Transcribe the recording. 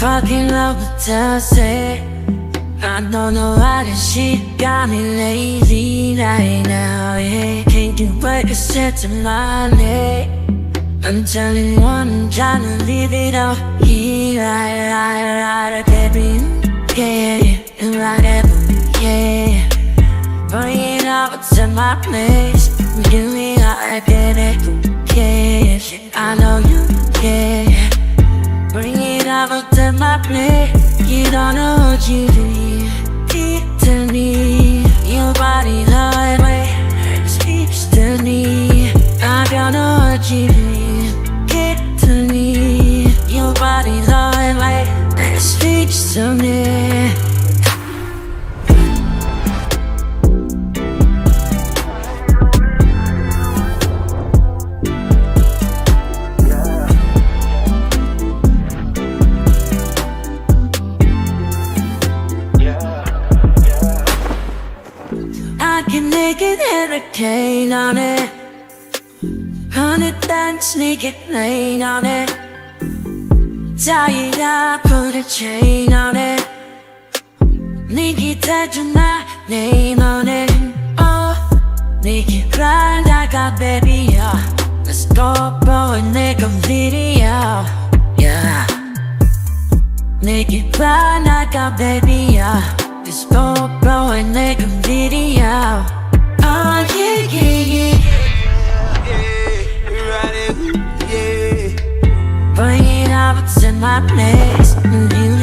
fucking love with Thursday. I don't know why this shit got me lazy right now, yeah. Can't do what you said to my neck. I'm telling you, I'm trying to leave it all here, right, baby, yeah, and whatever, yeah. Bring it over to my place, we do it right, baby, yeah. I know you, yeah. Bring it over to my place, you don't know what you do, to me. Your body love way speaks to me. I don't know what you do. Your body love way speaks to me. I can make it hurricane on it. 100 and sneak it lane on it. Tie it up, put a chain on it. Nikki touch my name on it. Oh, Nikki cry like a baby, yeah. Let's go, bro, and make a video, yeah. Nikki cry like a baby, yeah. Let's go, bro, and make a video. Oh, yeah, yeah, yeah. Bring it over to my place.